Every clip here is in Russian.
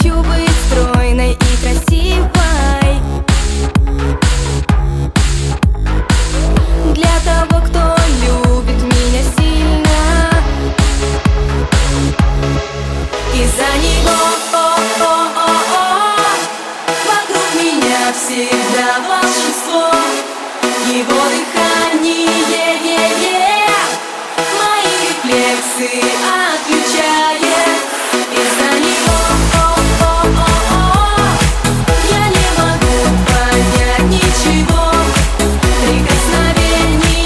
хочу быть стройной и красивой для того, кто любит меня сильно. Из-за него вокруг меня всегда волшебство. Его дыхание мои рефлексы отключает. Из-за него я не могу понять ничего. Прикосновение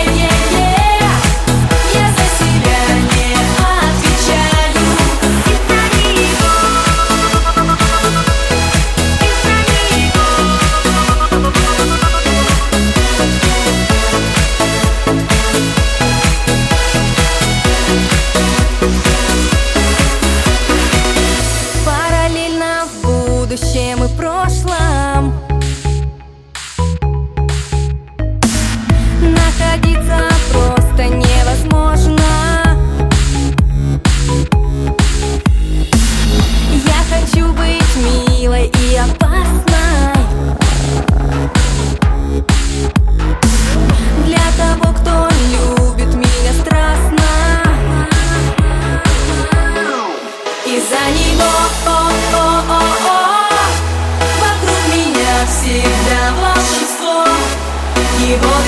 я за себя не отвечаю. Параллельно в будущем и прошлом находиться просто невозможно. Я хочу быть милой и опасной для того, кто любит меня страстно. Из-за него вокруг меня всегда волшебство. Его